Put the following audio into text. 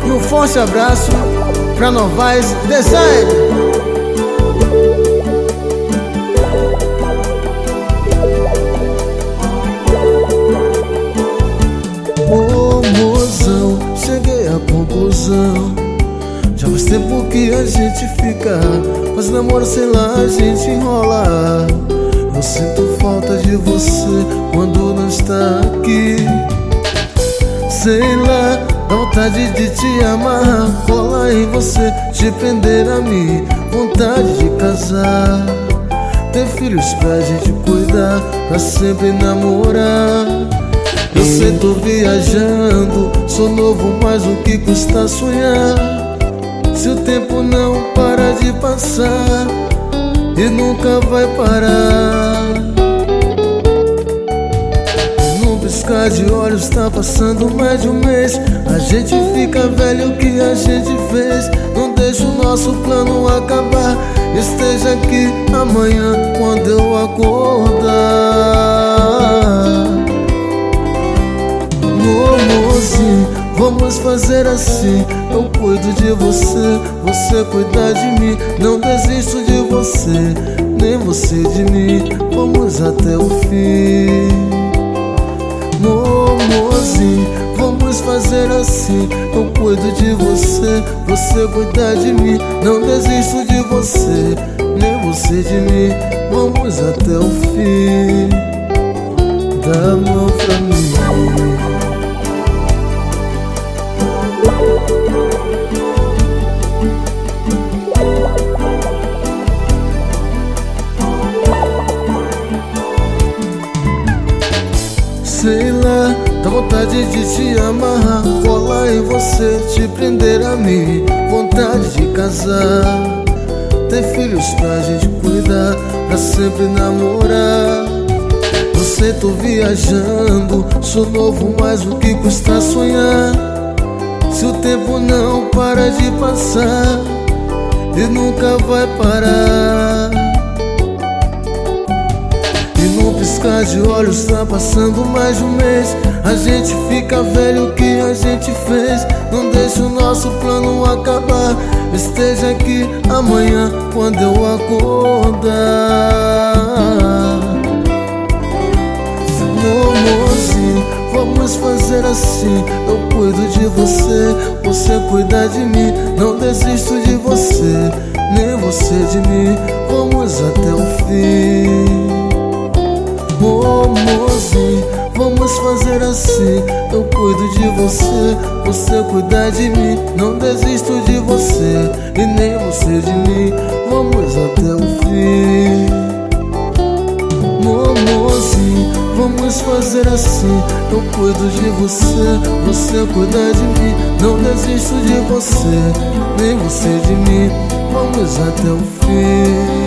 E um forte abraço pra Novaes Design. Ô mozão, cheguei à conclusão. Já faz tempo que a gente fica, mas namoro, sei lá, a gente enrola. Eu sinto falta de você quando não está aqui. Sei lá, dá vontade de te amarrar, colar em você, te prender a mim, vontade de casar, ter filhos pra gente cuidar, pra sempre namorar. Eu sei, tô viajando, sou novo, mas o que custa sonhar? Se o tempo não para de passar e nunca vai parar. Num piscar de olhos tá passando mais de um mês. A gente fica velho, o que a gente fez? Não deixa o nosso plano acabar. Esteja aqui amanhã quando eu acordar. Mocinho, vamos fazer assim. Eu cuido de você, você cuida de mim. Não desisto de você, nem você de mim. Vamos até o fim. Mocinho, vamos fazer assim. Eu cuido de você, você cuida de mim. Não desisto de você, nem você de mim. Vamos até o fim. Dá a mão pra mim. Sei lá, dá vontade de te amarrar, colar em você, te prender a mim, vontade de casar, ter filhos pra gente cuidar, pra sempre namorar. Eu sei, tô viajando, sou novo, mas o que custa sonhar? Se o tempo não para de passar e nunca vai parar. E num piscar de olhos tá passando mais de um mês. A gente fica velho, o que a gente fez? Não deixa o nosso plano acabar. Esteja aqui amanhã quando eu acordar. Mocinho, vamos fazer assim. Eu cuido de você, você cuida de mim. Não desisto de você, nem você de mim. Vamos até o fim. Mocinho, vamos fazer assim. Eu cuido de você, você cuida de mim. Não desisto de você, e nem você de mim. Vamos até o fim. Mocinho, vamos fazer assim. Eu cuido de você, você cuida de mim. Não desisto de você, nem você de mim. Vamos até o fim.